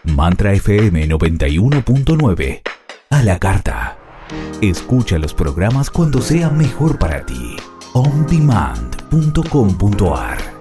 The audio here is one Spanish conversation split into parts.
Mantra FM 91.9. A la carta. Escucha los programas cuando sea mejor para ti. ondemand.com.ar.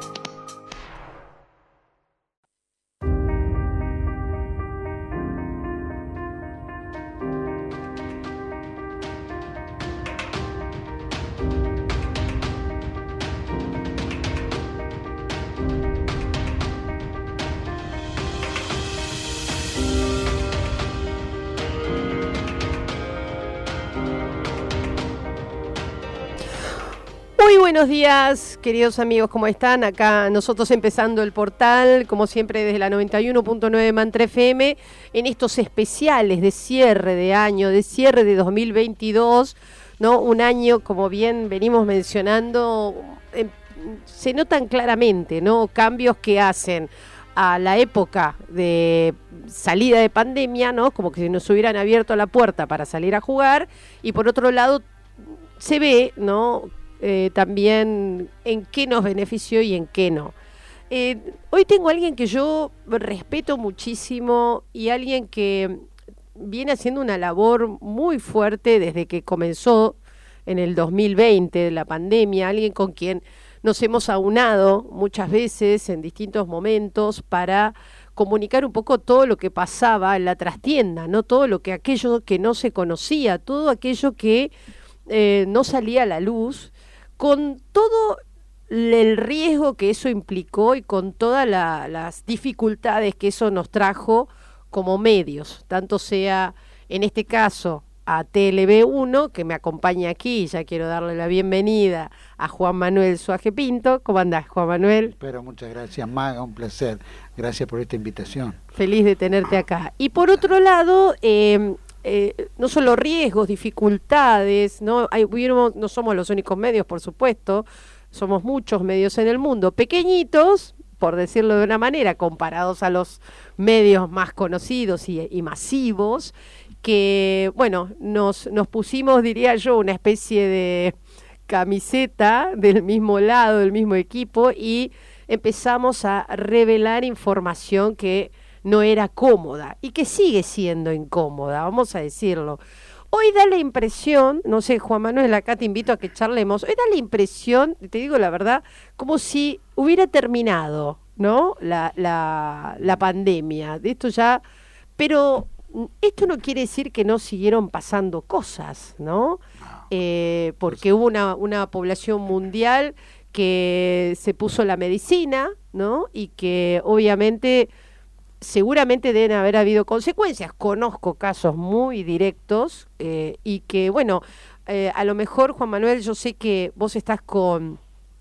Muy buenos días, queridos amigos, ¿cómo están? Acá nosotros empezando el portal, como siempre desde la 91.9 Mantra FM, en estos especiales de cierre de año, de cierre de 2022, ¿no? Un año, como bien venimos mencionando, se notan claramente, ¿no? Cambios que hacen a la época de salida de pandemia, ¿no? Como que nos hubieran abierto la puerta para salir a jugar, y por otro lado se ve, ¿no? También en qué nos benefició y en qué no. Hoy tengo a alguien que yo respeto muchísimo y alguien que viene haciendo una labor muy fuerte desde que comenzó en el 2020 la pandemia, alguien con quien nos hemos aunado muchas veces en distintos momentos para comunicar un poco todo lo que pasaba en la trastienda, ¿no? Todo lo que aquello que no se conocía, todo aquello que no salía a la luz, con todo el riesgo que eso implicó y con todas las dificultades que eso nos trajo como medios, tanto sea en este caso a TLB1, que me acompaña aquí, ya quiero darle la bienvenida a Juan Manuel Suaje Pinto. ¿Cómo andás, Juan Manuel? Pero muchas gracias, Maga, un placer. Gracias por esta invitación. Feliz de tenerte acá. Y por otro lado, no solo riesgos, dificultades, ¿no? No somos los únicos medios, por supuesto, somos muchos medios en el mundo, pequeñitos, por decirlo de una manera, comparados a los medios más conocidos y masivos, que, bueno, nos pusimos, diría yo, una especie de camiseta del mismo lado, del mismo equipo, y empezamos a revelar información que no era cómoda y que sigue siendo incómoda, vamos a decirlo. Hoy da la impresión, no sé, Juan Manuel, acá te invito a que charlemos, hoy da la impresión, te digo la verdad, como si hubiera terminado, ¿no? La pandemia, de esto ya, pero esto no quiere decir que no siguieron pasando cosas, ¿no? Porque hubo una población mundial que se puso la medicina, ¿no? Y que obviamente seguramente deben haber habido consecuencias. Conozco casos muy directos y que, bueno, a lo mejor, Juan Manuel, yo sé que vos estás con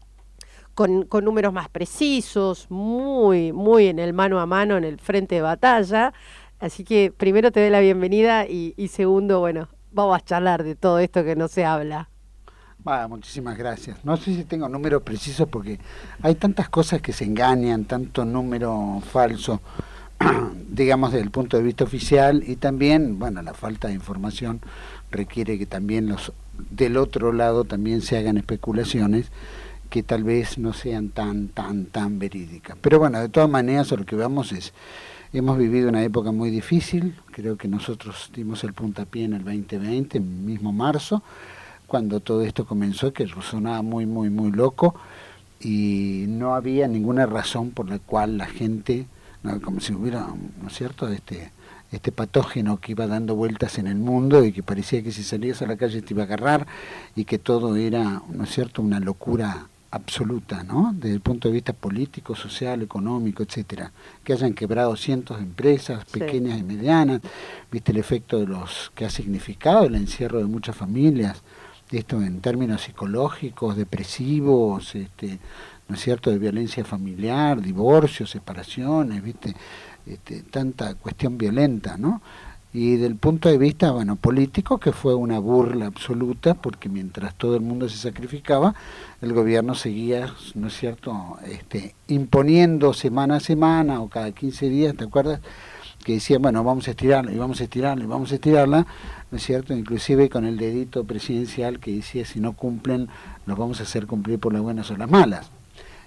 números más precisos, muy en el mano a mano, en el frente de batalla. Así que primero te doy la bienvenida y segundo, bueno, vamos a charlar de todo esto que no se habla. Muchísimas gracias. No sé si tengo números precisos porque hay tantas cosas que se engañan, tanto número falso, digamos, desde el punto de vista oficial, y también, bueno, la falta de información requiere que también del otro lado también se hagan especulaciones que tal vez no sean tan verídicas. Pero bueno, de todas maneras, lo que vamos es, hemos vivido una época muy difícil. Creo que nosotros dimos el puntapié en el 2020, en mismo marzo, cuando todo esto comenzó, que sonaba muy loco, y no había ninguna razón por la cual la gente, ¿no? Como si hubiera, ¿no es cierto?, este patógeno que iba dando vueltas en el mundo y que parecía que si salías a la calle te iba a agarrar, y que todo era, ¿no es cierto?, una locura absoluta, ¿no?, desde el punto de vista político, social, económico, etcétera, que hayan quebrado cientos de empresas, pequeñas y medianas, viste el efecto de los que ha significado el encierro de muchas familias, esto en términos psicológicos, depresivos, ¿no es cierto?, de violencia familiar, divorcios, separaciones, viste, tanta cuestión violenta, ¿no? Y del punto de vista, bueno, político, que fue una burla absoluta, porque mientras todo el mundo se sacrificaba, el gobierno seguía, ¿no es cierto?, imponiendo semana a semana o cada 15 días, ¿te acuerdas?, que decían, bueno, vamos a estirarla y vamos a estirarla y vamos a estirarla, ¿no es cierto?, inclusive con el dedito presidencial que decía, si no cumplen, los vamos a hacer cumplir por las buenas o las malas.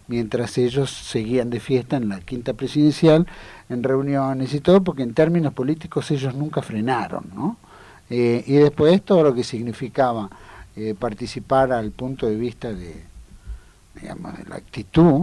mientras ellos seguían de fiesta en la quinta presidencial, en reuniones y todo, porque en términos políticos ellos nunca frenaron, ¿no? Y después todo lo que significaba participar al punto de vista de, digamos, de la actitud,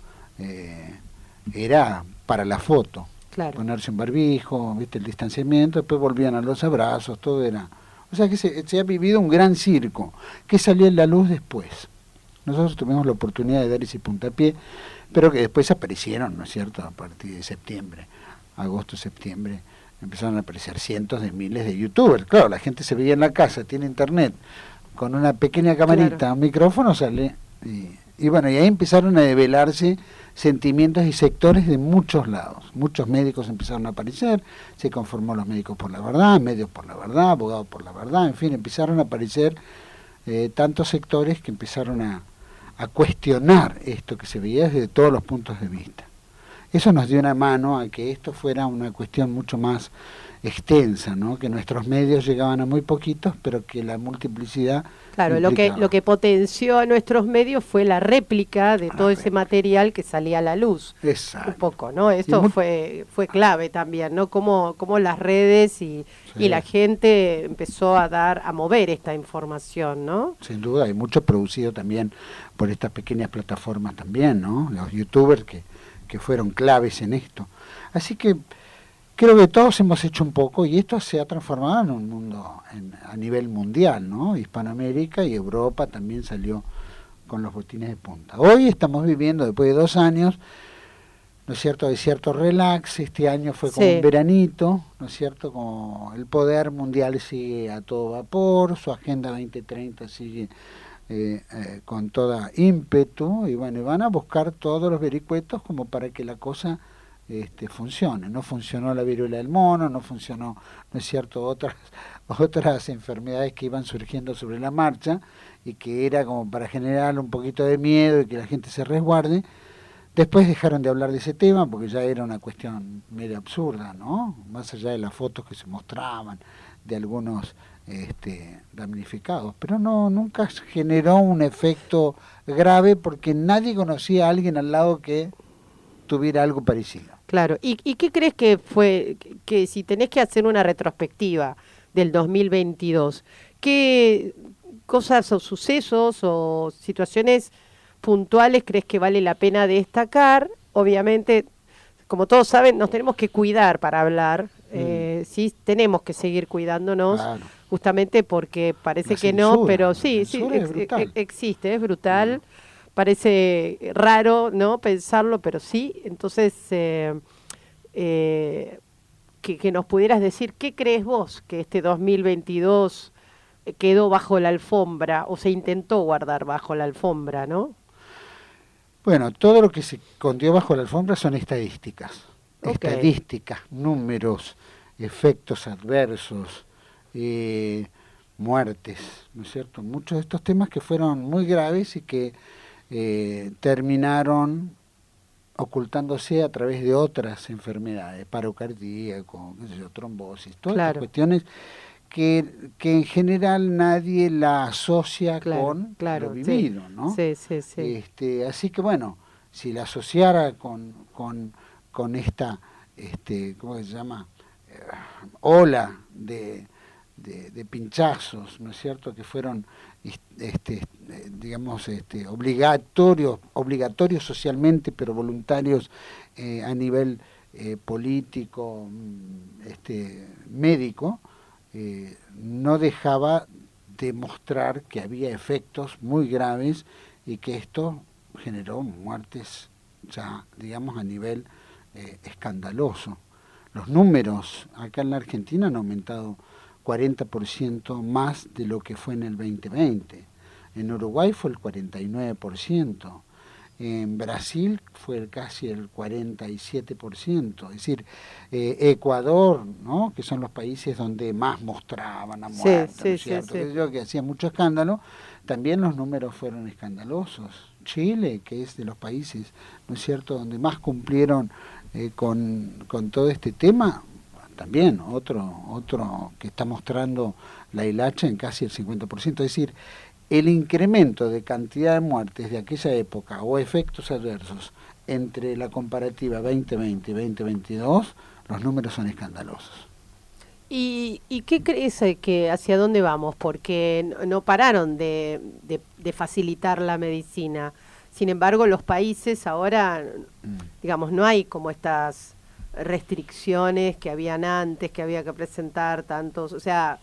era para la foto, claro. Ponerse un barbijo, ¿viste? El distanciamiento, después volvían a los abrazos, todo era... O sea que se ha vivido un gran circo, que salió en la luz después. Nosotros tuvimos la oportunidad de dar ese puntapié, pero que después aparecieron, ¿no es cierto?, a partir de septiembre, agosto, septiembre, empezaron a aparecer cientos de miles de youtubers. Claro, la gente se veía en la casa, tiene internet, con una pequeña camarita, claro, un micrófono, sale, y bueno, y ahí empezaron a develarse sentimientos y sectores de muchos lados. Muchos médicos empezaron a aparecer, se conformó los médicos por la verdad, medios por la verdad, abogados por la verdad, en fin, empezaron a aparecer tantos sectores que empezaron a cuestionar esto que se veía desde todos los puntos de vista. Eso nos dio una mano a que esto fuera una cuestión mucho más extensa, ¿no? Que nuestros medios llegaban a muy poquitos, pero que la multiplicidad... Claro, lo que potenció a nuestros medios fue la réplica de todo ese material que salía a la luz. Exacto. Un poco, ¿no? Esto fue clave también, ¿no? Cómo las redes y la gente empezó a mover esta información, ¿no? Sin duda, hay mucho producido también por estas pequeñas plataformas también, ¿no? Los youtubers que fueron claves en esto. Así que creo que todos hemos hecho un poco, y esto se ha transformado en un mundo a nivel mundial, ¿no? Hispanoamérica y Europa también salió con los botines de punta. Hoy estamos viviendo, después de 2 años, ¿no es cierto?, de cierto relax. Este año fue como un veranito, ¿no es cierto?, como el poder mundial sigue a todo vapor, su Agenda 2030 sigue con toda ímpetu, y bueno, y van a buscar todos los vericuetos como para que la cosa funcione. No funcionó la viruela del mono, no funcionó, ¿no es cierto?, otras enfermedades que iban surgiendo sobre la marcha y que era como para generar un poquito de miedo y que la gente se resguarde. Después dejaron de hablar de ese tema porque ya era una cuestión medio absurda, ¿no? Más allá de las fotos que se mostraban de algunos damnificados, pero nunca generó un efecto grave porque nadie conocía a alguien al lado que tuviera algo parecido. Claro, ¿y qué crees que fue, que si tenés que hacer una retrospectiva del 2022, qué cosas o sucesos o situaciones puntuales crees que vale la pena destacar? Obviamente, como todos saben, nos tenemos que cuidar para hablar, sí, tenemos que seguir cuidándonos, claro, justamente porque parece que no, pero sí, existe, es brutal. Parece raro, ¿no?, pensarlo, pero sí. Entonces, que nos pudieras decir, ¿qué crees vos que este 2022 quedó bajo la alfombra o se intentó guardar bajo la alfombra, ¿no? Bueno, todo lo que se escondió bajo la alfombra son estadísticas. Estadísticas, números, efectos adversos, muertes, ¿no es cierto? Muchos de estos temas que fueron muy graves y que terminaron ocultándose a través de otras enfermedades, paro cardíaco, qué sé yo, trombosis, todas estas cuestiones que en general nadie la asocia con lo vivido, ¿no? Sí. Así que bueno, si la asociara con esta, ¿cómo se llama?, ola de pinchazos, ¿no es cierto?, que fueron digamos obligatorios socialmente, pero voluntarios a nivel político, médico, no dejaba de mostrar que había efectos muy graves y que esto generó muertes ya, digamos, a nivel escandaloso. Los números acá en la Argentina han aumentado 40% más de lo que fue en el 2020. En Uruguay fue el 49%. En Brasil fue casi el 47%. Es decir, Ecuador, ¿no?, que son los países donde más mostraban a muertos, ¿no es cierto? Que hacía mucho escándalo, también los números fueron escandalosos. Chile, que es de los países, ¿no es cierto?, donde más cumplieron con todo este tema, también otro que está mostrando la hilacha en casi el 50%. Es decir, el incremento de cantidad de muertes de aquella época o efectos adversos entre la comparativa 2020 y 2022, los números son escandalosos. ¿Y qué crees que hacia dónde vamos? Porque no pararon de facilitar la medicina. Sin embargo, los países ahora, digamos, no hay como estas restricciones que habían antes, que había que presentar tantos. O sea,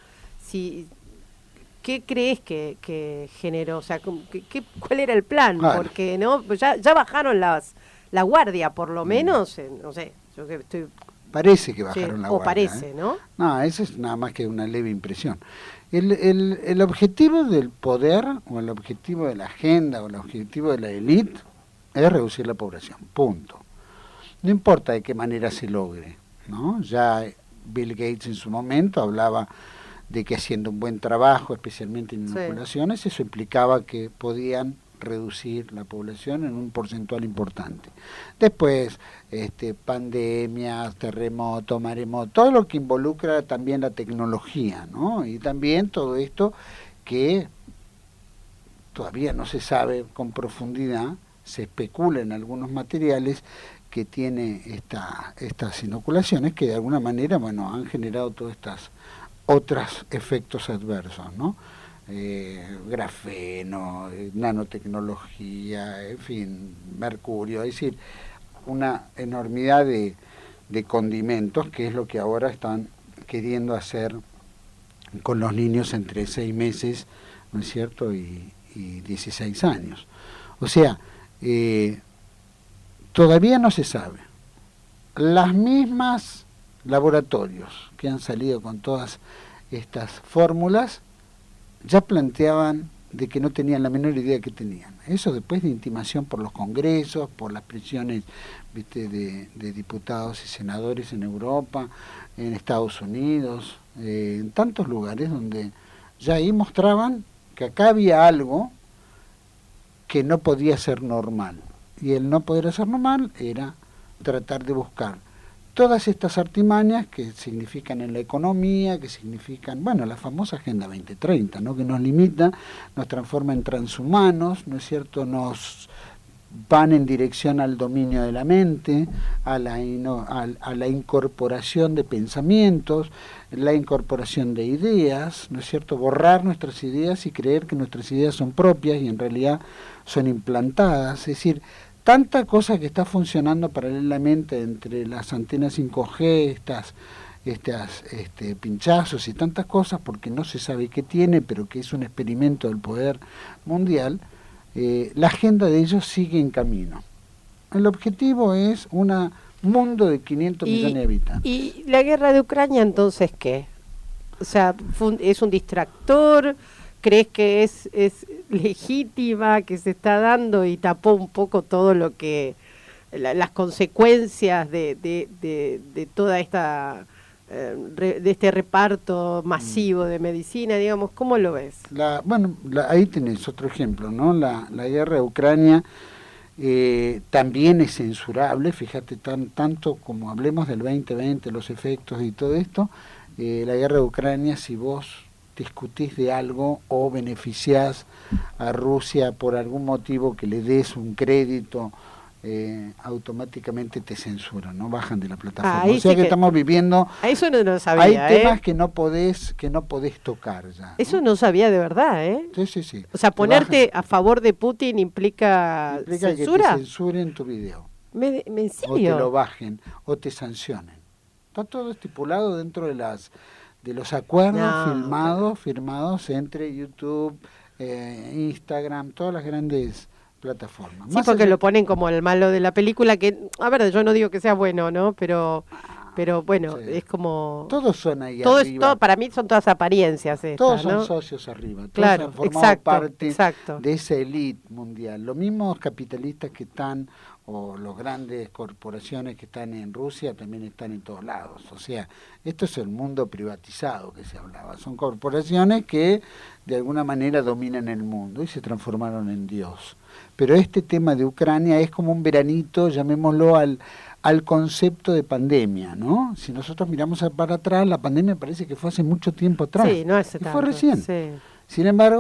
¿qué crees que generó? O sea, ¿cuál era el plan? Claro. Porque no, ya bajaron la guardia, por lo menos, no sé, yo que estoy... Parece que bajaron la guardia. O parece, ¿no? No, eso es nada más que una leve impresión. El objetivo del poder, o el objetivo de la agenda, o el objetivo de la élite, es reducir la población, punto. No importa de qué manera se logre, ¿no? Ya Bill Gates en su momento hablaba de que haciendo un buen trabajo, especialmente en inoculaciones, eso implicaba que podían reducir la población en un porcentual importante. Después, pandemias, terremotos, maremotos, todo lo que involucra también la tecnología, ¿no? Y también todo esto que todavía no se sabe con profundidad, se especula en algunos materiales que tiene estas inoculaciones que de alguna manera, bueno, han generado todas estas otros efectos adversos, ¿no? Grafeno, nanotecnología, en fin, mercurio, es decir, una enormidad de condimentos, que es lo que ahora están queriendo hacer con los niños entre 6 meses, ¿no es cierto?, y 16 años. O sea, todavía no se sabe. Las mismas laboratorios que han salido con todas estas fórmulas ya planteaban de que no tenían la menor idea que tenían. Eso después de intimación por los congresos, por las presiones, ¿viste?, de diputados y senadores en Europa, en Estados Unidos, en tantos lugares donde ya ahí mostraban que acá había algo que no podía ser normal. Y el no poder ser normal era tratar de buscar todas estas artimañas que significan en la economía, que significan, bueno, la famosa Agenda 2030, ¿no?, que nos limita, nos transforma en transhumanos, ¿no es cierto?, nos van en dirección al dominio de la mente, a la incorporación de pensamientos, la incorporación de ideas, ¿no es cierto?, borrar nuestras ideas y creer que nuestras ideas son propias y en realidad son implantadas, es decir, tanta cosa que está funcionando paralelamente entre las antenas 5G, estas pinchazos y tantas cosas, porque no se sabe qué tiene, pero que es un experimento del poder mundial, la agenda de ellos sigue en camino. El objetivo es un mundo de 500 millones de habitantes. ¿Y la guerra de Ucrania entonces qué? O sea, ¿es un distractor? ¿Crees que es legítima, que se está dando y tapó un poco todo lo que las consecuencias de toda esta de este reparto masivo de medicina, digamos? ¿Cómo lo ves? Ahí tenés otro ejemplo, ¿no? La guerra de Ucrania también es censurable, fíjate, tanto como hablemos del 2020, los efectos y todo esto, la guerra de Ucrania, si vos discutís de algo o beneficiás a Rusia por algún motivo que le des un crédito, automáticamente te censuran, no bajan de la plataforma. O sea que estamos viviendo, eso no lo sabía, hay temas que no podés tocar ya, ¿no? Eso no sabía de verdad, Sí. O sea, ponerte a favor de Putin implica censura. Que te censuren tu video. ¿En serio? O te lo bajen, o te sancionen. Está todo estipulado dentro de los acuerdos firmados entre YouTube, Instagram, todas las grandes plataformas. Sí, porque lo ponen como el malo de la película, que, a ver, yo no digo que sea bueno, ¿no? Pero bueno, sí, es como... Todos son ahí arriba. Para mí son todas apariencias estas, todos son, ¿no?, socios arriba. Todos claro, han formado parte exacto. de esa élite mundial. Los mismos capitalistas que están, o las grandes corporaciones que están en Rusia, también están en todos lados. O sea, esto es el mundo privatizado que se hablaba. Son corporaciones que de alguna manera dominan el mundo y se transformaron en Dios. Pero este tema de Ucrania es como un veranito, llamémoslo, al concepto de pandemia, ¿no? Si nosotros miramos para atrás, la pandemia parece que fue hace mucho tiempo atrás. Sí, no hace tanto. Fue recién. Sí. Sin embargo,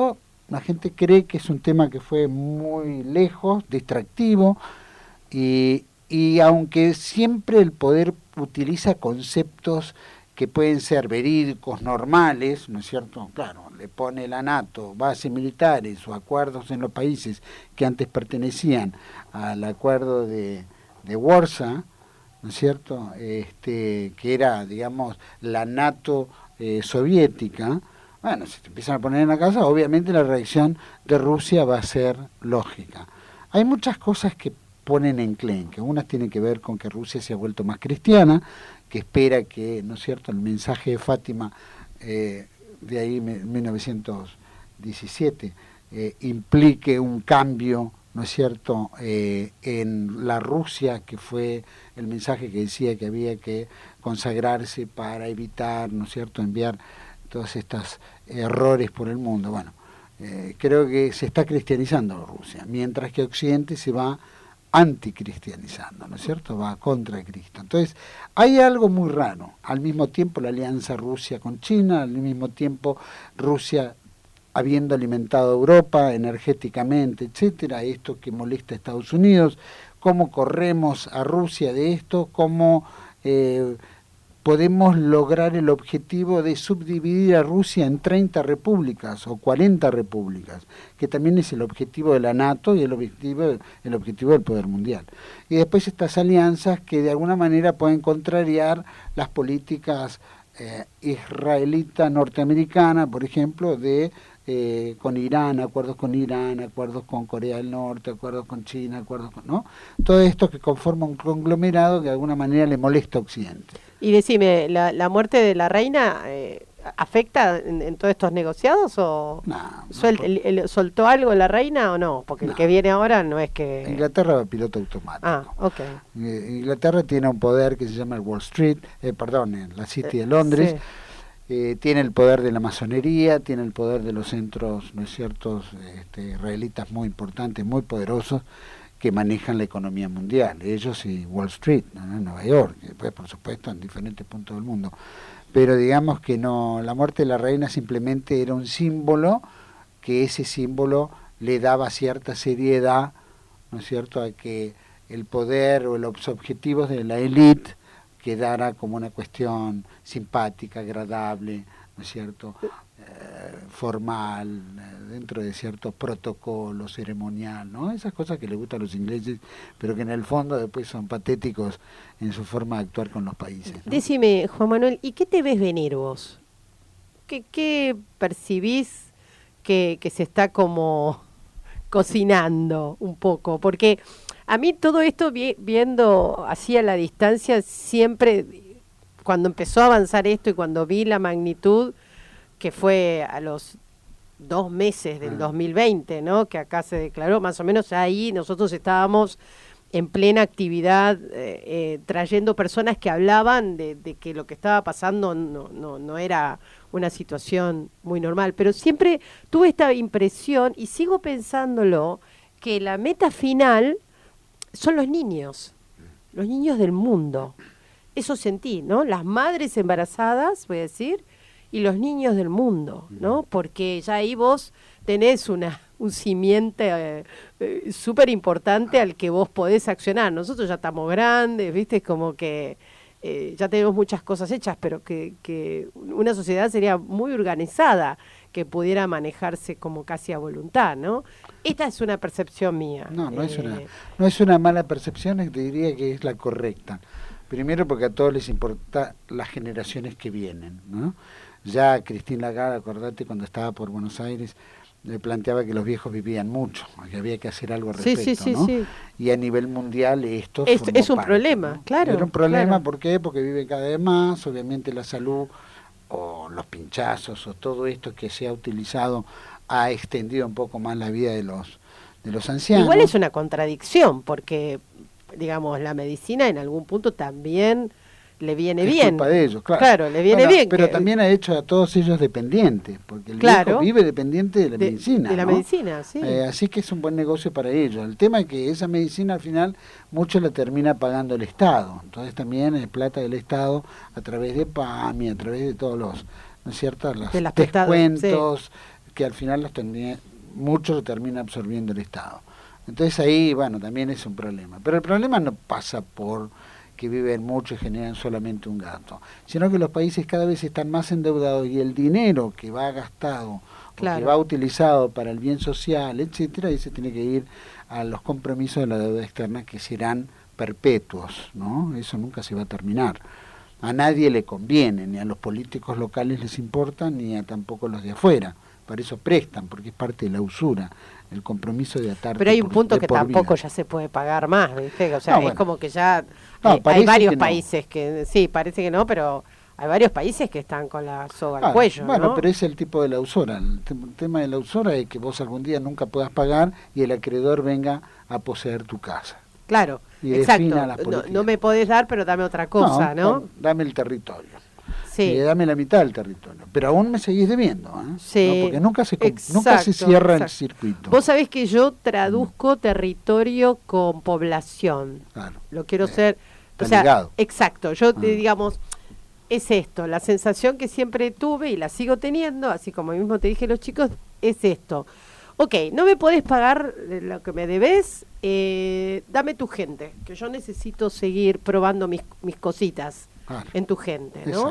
la gente cree que es un tema que fue muy lejos, distractivo, y aunque siempre el poder utiliza conceptos que pueden ser verídicos, normales, ¿no es cierto? Claro, le pone la NATO, bases militares o acuerdos en los países que antes pertenecían al acuerdo de Warsaw, ¿no es cierto? Que era, digamos, la NATO soviética. Bueno, si te empiezan a poner en la casa, obviamente la reacción de Rusia va a ser lógica. Hay muchas cosas que ponen enclenque. Unas tienen que ver con que Rusia se ha vuelto más cristiana, que espera que, ¿no es cierto?, el mensaje de Fátima, de ahí 1917, implique un cambio, ¿no es cierto?, en la Rusia, que fue el mensaje que decía que había que consagrarse para evitar, ¿no es cierto?, enviar todos estos errores por el mundo. Bueno, creo que se está cristianizando Rusia, mientras que Occidente se va anticristianizando, ¿no es cierto?, va contra Cristo. Entonces, hay algo muy raro. Al mismo tiempo la alianza Rusia con China, al mismo tiempo Rusia habiendo alimentado a Europa energéticamente, etcétera, esto que molesta a Estados Unidos, cómo corremos a Rusia de esto, cómo podemos lograr el objetivo de subdividir a Rusia en 30 repúblicas o 40 repúblicas, que también es el objetivo de la NATO y el objetivo del poder mundial. Y después estas alianzas que de alguna manera pueden contrariar las políticas israelita norteamericana, por ejemplo, de con Irán, acuerdos con Corea del Norte, acuerdos con China, acuerdos con, ¿no? Todo esto que conforma un conglomerado que de alguna manera le molesta a Occidente. Y decime, ¿la muerte de la reina afecta en todos estos negociados o soltó algo la reina o no? Porque el que viene ahora no es que... Inglaterra va piloto automático. Ah, ok. Inglaterra tiene un poder que se llama el Wall Street, la City de Londres. Sí. Tiene el poder de la masonería, tiene el poder de los centros, ¿no es cierto?, israelitas muy importantes, muy poderosos, que manejan la economía mundial. Ellos y Wall Street, ¿no?, en Nueva York, y después, por supuesto, en diferentes puntos del mundo. Pero digamos que no, la muerte de la reina simplemente era un símbolo, que ese símbolo le daba cierta seriedad, ¿no es cierto?, a que el poder o los objetivos de la élite quedara como una cuestión simpática, agradable, ¿no es cierto?, formal, dentro de cierto protocolo ceremonial, ¿no? Esas cosas que les gustan a los ingleses, pero que en el fondo después son patéticos en su forma de actuar con los países, ¿no? Decime, Juan Manuel, ¿y qué te ves venir vos? ¿Qué percibís que se está como cocinando un poco? Porque a mí todo esto, viendo así a la distancia, siempre, cuando empezó a avanzar esto y cuando vi la magnitud, que fue a los 2 meses del 2020, ¿no?, que acá se declaró, más o menos ahí nosotros estábamos en plena actividad, trayendo personas que hablaban de que lo que estaba pasando no era una situación muy normal, pero siempre tuve esta impresión, y sigo pensándolo, que la meta final son los niños del mundo. Eso sentí, ¿no? Las madres embarazadas, voy a decir, y los niños del mundo, ¿no? Porque ya ahí vos tenés un simiente súper importante al que vos podés accionar. Nosotros ya estamos grandes, ¿viste? Como que ya tenemos muchas cosas hechas, pero que una sociedad sería muy organizada, que pudiera manejarse como casi a voluntad, ¿no? Esta es una percepción mía. No es una mala percepción, te diría que es la correcta. Primero porque a todos les importa las generaciones que vienen, ¿no? Ya Christine Lagarde, acordate, cuando estaba por Buenos Aires, le planteaba que los viejos vivían mucho, que había que hacer algo al respecto, ¿no? Sí. Y a nivel mundial esto es un problema, ¿no? Claro. Era un problema, claro. ¿Por qué? Porque viven cada vez más, obviamente la salud o los pinchazos o todo esto que se ha utilizado ha extendido un poco más la vida de los ancianos. Igual es una contradicción, porque, digamos, la medicina en algún punto también le viene bien. Es culpa de ellos, claro. Claro, le viene bien. Pero también ha hecho a todos ellos dependientes, porque el viejo vive dependiente de la medicina. De la medicina, sí. Así que es un buen negocio para ellos. El tema es que esa medicina al final mucho la termina pagando el Estado. Entonces también es plata del Estado a través de PAMI, a través de todos los, ¿no es cierto?, los descuentos, sí, que al final los mucho lo termina absorbiendo el Estado. Entonces ahí, bueno, también es un problema. Pero el problema no pasa por que viven mucho y generan solamente un gasto, sino que los países cada vez están más endeudados y el dinero que va gastado, claro, que va utilizado para el bien social, etcétera, ese tiene que ir a los compromisos de la deuda externa que serán perpetuos, ¿no? Eso nunca se va a terminar. A nadie le conviene, ni a los políticos locales les importa, ni a tampoco los de afuera. Para eso prestan, porque es parte de la usura, el compromiso de atar. Pero hay un punto que tampoco ya se puede pagar más, ¿viste? O sea, no, es bueno, como que ya no, hay varios no. países que, sí, parece que no, pero hay varios países que están con la soga al cuello, bueno, ¿no? pero es el tipo de la usura. El tema de la usura es que vos algún día nunca puedas pagar y el acreedor venga a poseer tu casa. Claro, Y exacto. No me podés dar, pero dame otra cosa, ¿no? Dame el territorio. Sí. Y dame la mitad del territorio. Pero aún me seguís debiendo, ¿eh? Sí. ¿No? Porque nunca se cierra el circuito. Vos sabés que yo traduzco territorio con población. Claro. Lo quiero ser... Está O sea, ligado. exacto. Yo, digamos, es esto. La sensación que siempre tuve y la sigo teniendo, así como mismo te dije los chicos, es esto. Ok, no me podés pagar lo que me debés, dame tu gente, que yo necesito seguir probando mis cositas en tu gente, ¿no?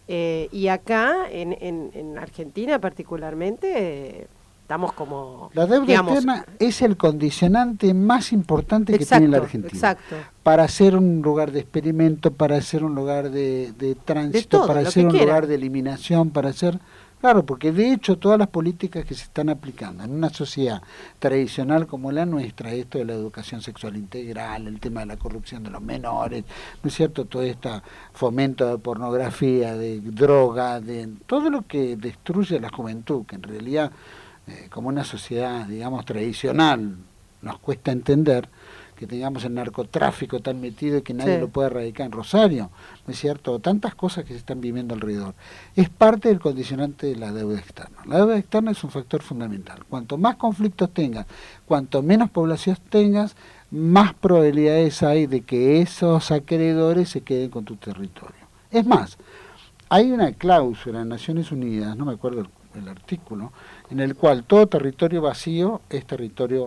Y acá, en Argentina particularmente, estamos como... La deuda externa es el condicionante más importante que tiene la Argentina. Exacto. Para ser un lugar de experimento, para ser un lugar de tránsito, todo, para ser un lugar de eliminación, para ser... Claro, porque de hecho todas las políticas que se están aplicando en una sociedad tradicional como la nuestra, esto de la educación sexual integral, el tema de la corrupción de los menores, ¿no es cierto? Todo este fomento de pornografía, de droga, de todo lo que destruye a la juventud, que en realidad como una sociedad, digamos, tradicional, nos cuesta entender que tengamos el narcotráfico tan metido y que nadie lo puede erradicar en Rosario, ¿no es cierto? Tantas cosas que se están viviendo alrededor. Es parte del condicionante de la deuda externa. La deuda externa es un factor fundamental. Cuanto más conflictos tengas, cuanto menos población tengas, más probabilidades hay de que esos acreedores se queden con tu territorio. Es más, hay una cláusula en Naciones Unidas, no me acuerdo el artículo, en el cual todo territorio vacío es territorio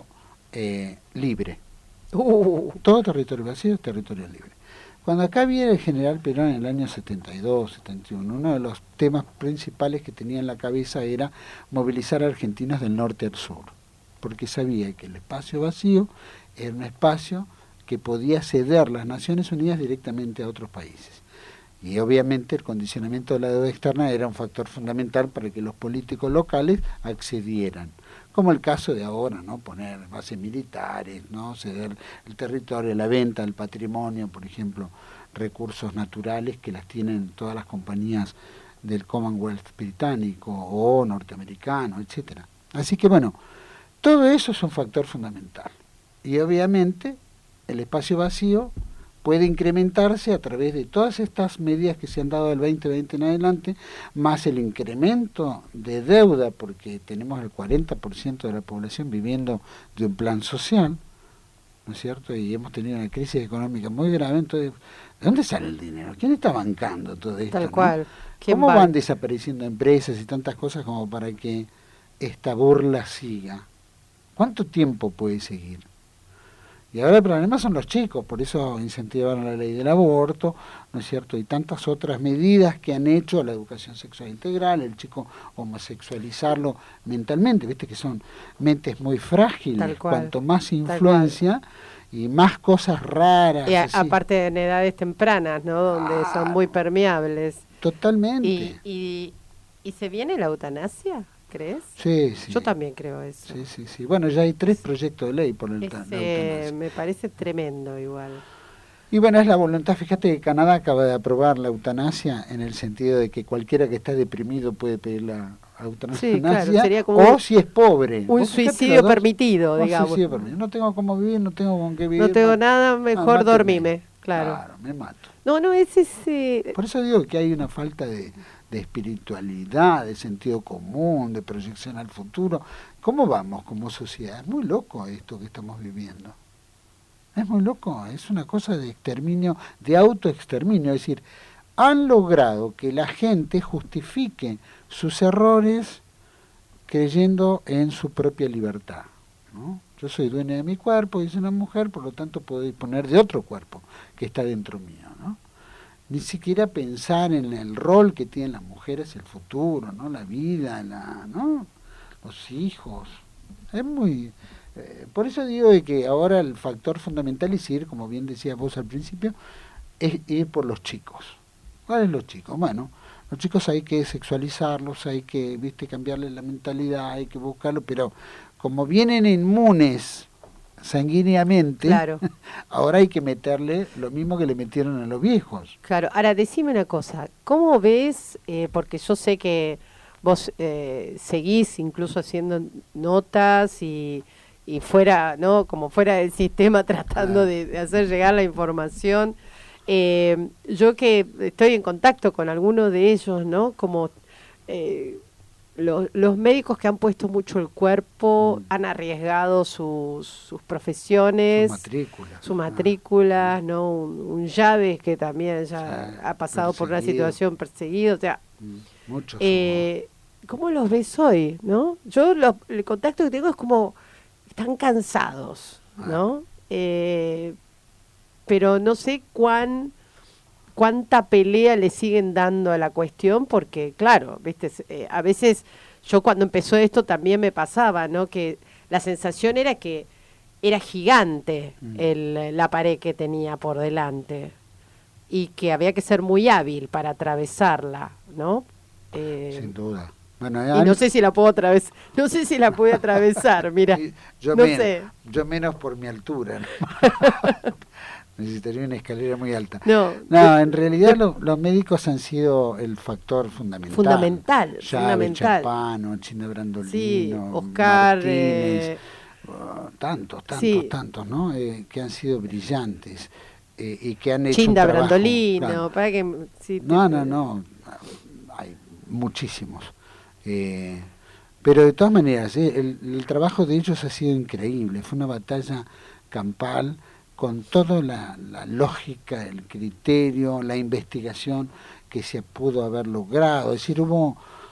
libre. Todo territorio vacío es territorio libre. Cuando acá viene el general Perón en el año 72, 71, uno de los temas principales que tenía en la cabeza era movilizar a argentinos del norte al sur, porque sabía que el espacio vacío era un espacio que podía ceder las Naciones Unidas directamente a otros países. Y obviamente el condicionamiento de la deuda externa era un factor fundamental para que los políticos locales accedieran. Como el caso de ahora, ¿no? Poner bases militares, ¿no? Ceder el territorio, la venta del patrimonio, por ejemplo, recursos naturales que las tienen todas las compañías del Commonwealth británico o norteamericano, etcétera. Así que bueno, todo eso es un factor fundamental. Y obviamente el espacio vacío puede incrementarse a través de todas estas medidas que se han dado del 2020 en adelante, más el incremento de deuda, porque tenemos el 40% de la población viviendo de un plan social, ¿no es cierto? Y hemos tenido una crisis económica muy grave, entonces, ¿de dónde sale el dinero? ¿Quién está bancando todo esto? Tal cual. ¿Cómo van desapareciendo empresas y tantas cosas como para que esta burla siga? ¿Cuánto tiempo puede seguir? Y ahora el problema son los chicos, por eso incentivaron la ley del aborto, ¿no es cierto? Y tantas otras medidas que han hecho la educación sexual integral, el chico homosexualizarlo mentalmente, viste que son mentes muy frágiles, cuanto más influencia y más cosas raras. Y aparte en edades tempranas, ¿no? Donde son muy permeables. Totalmente. ¿Y se viene la eutanasia? ¿Crees? Sí, sí. Yo también creo eso. Sí. Bueno, ya hay 3 proyectos de ley por la eutanasia. Me parece tremendo igual. Y bueno, es la voluntad. Fíjate que Canadá acaba de aprobar la eutanasia en el sentido de que cualquiera que está deprimido puede pedir la eutanasia. Sí, claro, sería como o si es pobre. Un suicidio permitido, digamos. Suicidio permitido. No tengo cómo vivir, no tengo con qué vivir. No tengo nada, mejor dormime. Claro, me mato. No, es ese... Por eso digo que hay una falta de espiritualidad, de sentido común, de proyección al futuro. ¿Cómo vamos como sociedad? Es muy loco esto que estamos viviendo. Es muy loco, es una cosa de exterminio, de autoexterminio. Es decir, han logrado que la gente justifique sus errores creyendo en su propia libertad, ¿no? Yo soy dueña de mi cuerpo, dice una mujer, por lo tanto puedo disponer de otro cuerpo que está dentro mío, ¿no? Ni siquiera pensar en el rol que tienen las mujeres, el futuro, ¿no? La vida, ¿no? Los hijos. Es muy... por eso digo de que ahora el factor fundamental es ir, como bien decías vos al principio, es ir por los chicos. ¿Cuáles los chicos? Bueno, los chicos hay que sexualizarlos, hay que, viste, cambiarles la mentalidad, hay que buscarlo, pero como vienen inmunes sanguíneamente, claro. Ahora hay que meterle lo mismo que le metieron a los viejos. Claro, ahora decime una cosa, ¿cómo ves, porque yo sé que vos seguís incluso haciendo notas y fuera, ¿no? Como fuera del sistema tratando de hacer llegar la información, yo que estoy en contacto con algunos de ellos, ¿no? Como los médicos que han puesto mucho el cuerpo han arriesgado sus profesiones, sus matrículas, ¿no? Un Llaves que también ya ha pasado por una situación perseguido, o sea, muchos. ¿Cómo los ves hoy, no? Yo el contacto que tengo es como están cansados, ¿no? Pero no sé cuánta pelea le siguen dando a la cuestión, porque claro, viste, a veces yo cuando empezó esto también me pasaba, ¿no? Que la sensación era que era gigante la pared que tenía por delante y que había que ser muy hábil para atravesarla, ¿no? Sin duda. Bueno, y no sé si la puedo atravesar, no sé si la puedo atravesar, mira, yo menos por mi altura, ¿no? Necesitaría una escalera muy alta. No, en realidad los médicos han sido el factor fundamental. Fundamental. Chapano, Chinda Brandolino, sí, Oscar, Martínez, tantos, ¿no? Que han sido brillantes y que han hecho Chinda un trabajo, Brandolino, claro. para que... Sí, No, hay muchísimos. Pero de todas maneras, el trabajo de ellos ha sido increíble. Fue una batalla campal con toda la lógica, el criterio, la investigación que se pudo haber logrado. Es decir, hubo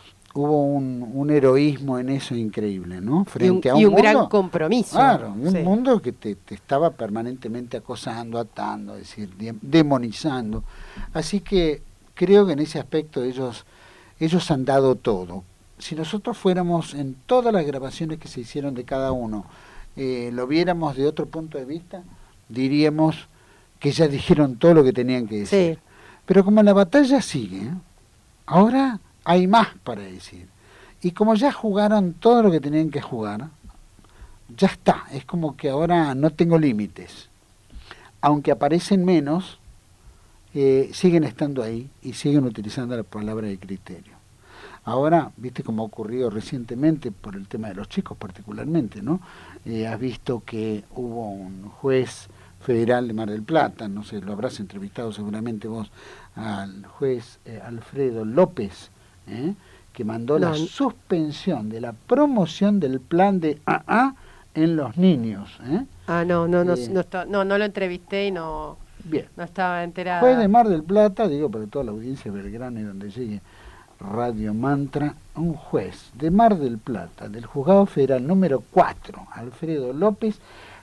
un heroísmo en eso increíble, ¿no? Frente a un mundo, gran compromiso. Claro, un mundo que te estaba permanentemente acosando, atando, es decir, demonizando. Así que creo que en ese aspecto ellos han dado todo. Si nosotros fuéramos en todas las grabaciones que se hicieron de cada uno, lo viéramos de otro punto de vista, diríamos que ya dijeron todo lo que tenían que decir. Sí. Pero como la batalla sigue, ahora hay más para decir. Y como ya jugaron todo lo que tenían que jugar, ya está. Es como que ahora no tengo límites. Aunque aparecen menos, siguen estando ahí y siguen utilizando la palabra de criterio. Ahora, viste como ha ocurrido recientemente por el tema de los chicos particularmente, ¿no? Has visto que hubo un juez federal de Mar del Plata, no sé, lo habrás entrevistado seguramente vos, al juez Alfredo López, que mandó la suspensión de la promoción del plan de AA en los niños. No lo entrevisté y no estaba enterada. Juez de Mar del Plata, digo para toda la audiencia de Belgrano y donde llegue Radio Mantra, un juez de Mar del Plata, del Juzgado Federal número 4, Alfredo López,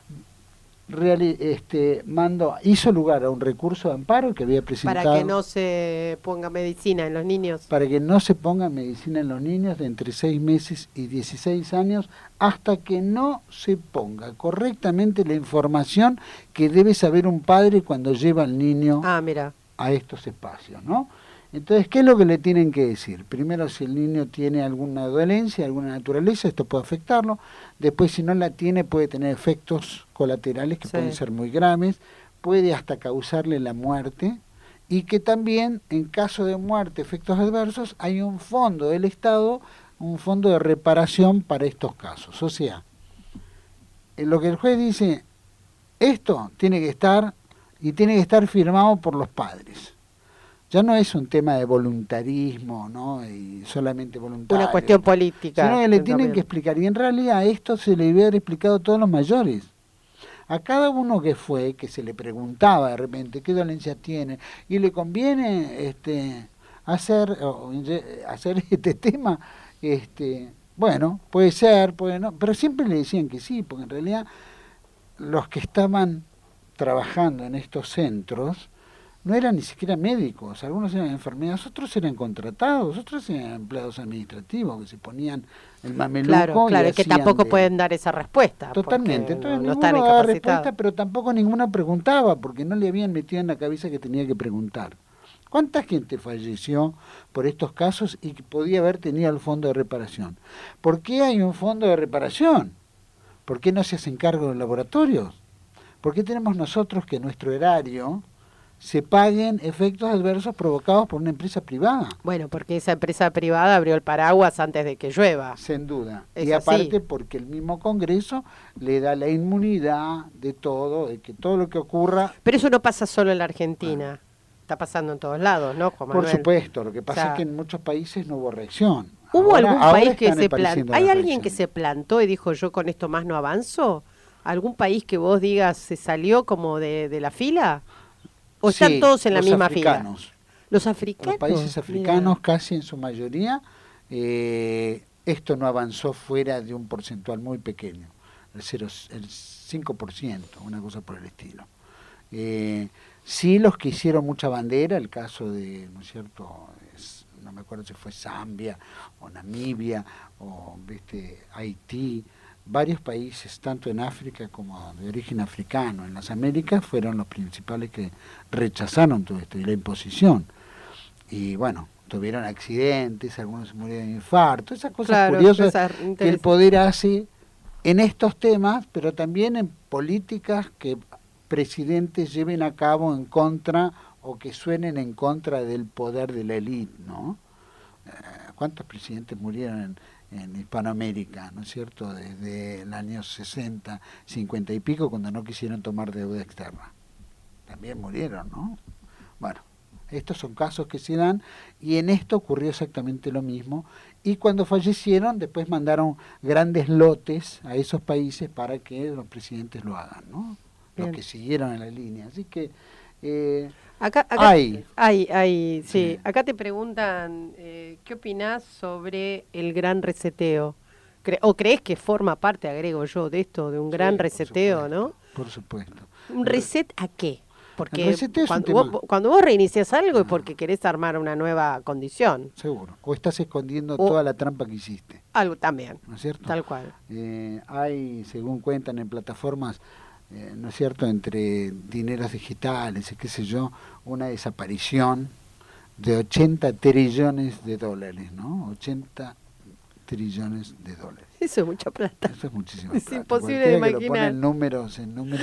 hizo lugar a un recurso de amparo que había presentado... Para que no se ponga medicina en los niños. Para que no se ponga medicina en los niños de entre 6 meses y 16 años, hasta que no se ponga correctamente la información que debe saber un padre cuando lleva al niño a estos espacios, ¿no? Entonces, ¿qué es lo que le tienen que decir? Primero, si el niño tiene alguna dolencia, alguna naturaleza, esto puede afectarlo. Después, si no la tiene, puede tener efectos colaterales que pueden ser muy graves. Puede hasta causarle la muerte. Y que también, en caso de muerte, efectos adversos, hay un fondo del Estado, un fondo de reparación para estos casos. O sea, en lo que el juez dice, esto tiene que estar, y tiene que estar firmado por los padres. Ya no es un tema de voluntarismo, ¿no? Y solamente voluntario. Una cuestión política. Sino que le tienen que explicar. Y en realidad esto se le debe haber explicado a todos los mayores. A cada uno que fue, que se le preguntaba de repente qué dolencia tiene, y le conviene hacer este tema, bueno, puede ser, puede no, pero siempre le decían que sí, porque en realidad los que estaban trabajando en estos centros no eran ni siquiera médicos, algunos eran enfermeras, otros eran contratados, otros eran empleados administrativos que se ponían el mameluco. Claro, y que tampoco de... pueden dar esa respuesta. Totalmente, entonces no están ninguno daba incapacitados. respuesta, pero tampoco ninguno preguntaba, porque no le habían metido en la cabeza que tenía que preguntar. ¿Cuánta gente falleció por estos casos y que podía haber tenido el fondo de reparación? ¿Por qué hay un fondo de reparación? ¿Por qué no se hacen cargo de los laboratorios? ¿Por qué tenemos nosotros que nuestro erario se paguen efectos adversos provocados por una empresa privada? Bueno, porque esa empresa privada abrió el paraguas antes de que llueva. Sin duda. Es y aparte así. porque el mismo Congreso le da la inmunidad de todo, de que todo lo que ocurra... Pero eso no pasa solo en la Argentina. Está pasando en todos lados, ¿no, Juan Manuel? Por supuesto, lo que pasa O sea, es que en muchos países no hubo reacción. ¿Hubo algún país que están se apareciendo plantó? ¿Hay las alguien que reacciones. se plantó y dijo yo con esto más no avanzo? ¿Algún país que vos digas se salió como de la fila? ¿O están Sí, todos en la los misma africanos. fila? Los africanos. Los países africanos, casi en su mayoría, esto no avanzó fuera de un porcentual muy pequeño, el 5%, una cosa por el estilo. Sí, los que hicieron mucha bandera, el caso de, ¿no es cierto?, no me acuerdo si fue Zambia o Namibia o Haití, varios países, tanto en África como de origen africano, en las Américas, fueron los principales que rechazaron todo esto y la imposición. Y bueno, tuvieron accidentes, algunos se murieron de infarto, esas cosas curiosas que el poder hace en estos temas, pero también en políticas que presidentes lleven a cabo en contra o que suenen en contra del poder de la élite, ¿no? ¿Cuántos presidentes murieron en Hispanoamérica, ¿no es cierto?, desde el año 60, 50 y pico, cuando no quisieron tomar deuda externa? También murieron, ¿no? Bueno, estos son casos que se dan y en esto ocurrió exactamente lo mismo y cuando fallecieron después mandaron grandes lotes a esos países para que los presidentes lo hagan, ¿no? Bien. Los que siguieron en la línea. Así que acá hay, sí. Acá te preguntan, ¿qué opinás sobre el gran reseteo? ¿O crees que forma parte, agrego yo, de esto, de un gran reseteo, no? Por supuesto. ¿Un reset a qué? Porque cuando vos reinicias algo es porque querés armar una nueva condición. Seguro. O estás escondiendo toda la trampa que hiciste. Algo también. ¿No es cierto? Tal cual. Hay, según cuentan en plataformas, ¿no es cierto?, entre dineros digitales y qué sé yo, una desaparición de 80 trillones de dólares, ¿no? 80 trillones de dólares. Eso es mucha plata. Eso es muchísima es plata. Imposible Cualquiera de imaginar. que lo pone en números,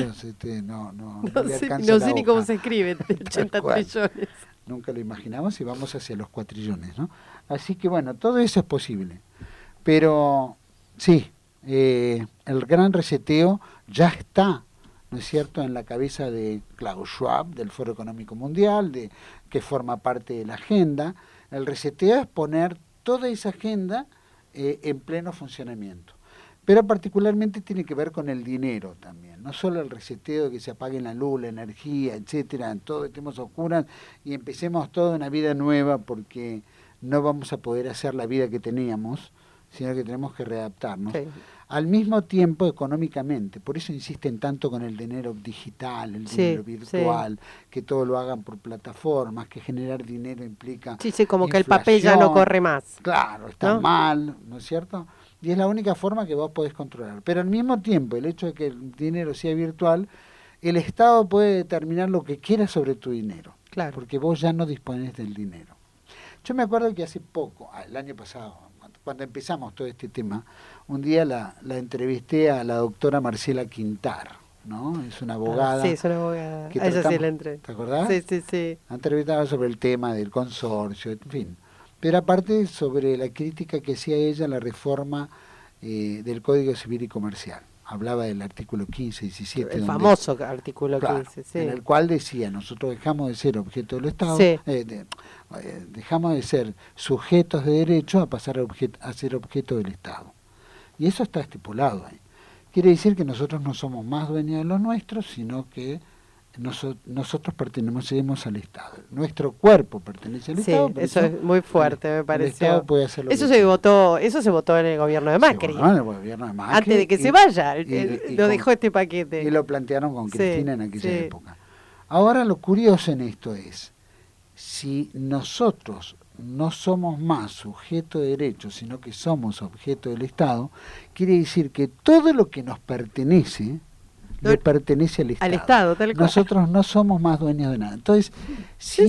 no le alcanza no la sé ni hoja. cómo se escribe 80 trillones. Nunca lo imaginamos y vamos hacia los cuatrillones, ¿no? Así que bueno, todo eso es posible. Pero sí, el gran reseteo ya está, ¿no es cierto?, en la cabeza de Klaus Schwab, del Foro Económico Mundial, que forma parte de la agenda. El reseteo es poner toda esa agenda en pleno funcionamiento. Pero particularmente tiene que ver con el dinero también, no solo el reseteo de que se apague la luz, la energía, etcétera, en todo estemos oscuras y empecemos toda una vida nueva porque no vamos a poder hacer la vida que teníamos, sino que tenemos que readaptarnos. Sí. Al mismo tiempo económicamente, por eso insisten tanto con el dinero digital, el dinero virtual, que todo lo hagan por plataformas, que generar dinero implica como inflación. Que el papel ya no corre más. Claro, está mal, ¿no es cierto? Y es la única forma que vos podés controlar. Pero al mismo tiempo, el hecho de que el dinero sea virtual, el Estado puede determinar lo que quiera sobre tu dinero, claro, porque vos ya no disponés del dinero. Yo me acuerdo que hace poco, el año pasado, cuando empezamos todo este tema, un día la entrevisté a la doctora Marcela Quintar, ¿no? Es una abogada. Sí, es una abogada. Que ella sí la entrevisté. ¿Te acordás? Sí. Entrevistaba sobre el tema del consorcio, en fin. Pero aparte sobre la crítica que hacía ella a la reforma del Código Civil y Comercial. Hablaba del artículo 15, 17. El famoso artículo 15, sí. En el cual decía, nosotros dejamos de ser objeto del Estado, dejamos de ser sujetos de derecho a pasar a ser objeto del Estado. Y eso está estipulado ahí. Quiere decir que nosotros no somos más dueños de los nuestros, sino que nosotros pertenecemos al Estado. Nuestro cuerpo pertenece al Estado. Eso es muy fuerte, me pareció. El Estado puede hacer lo eso que se votó en el gobierno de Macri. En el gobierno de Macri. Antes de que se vaya, lo dejó este paquete. Y lo plantearon con Cristina en aquella época. Ahora lo curioso en esto es, si nosotros no somos más sujeto de derechos, sino que somos objeto del Estado, quiere decir que todo lo que nos pertenece le pertenece al Estado. Al Estado, tal cual. Nosotros no somos más dueños de nada. Entonces, si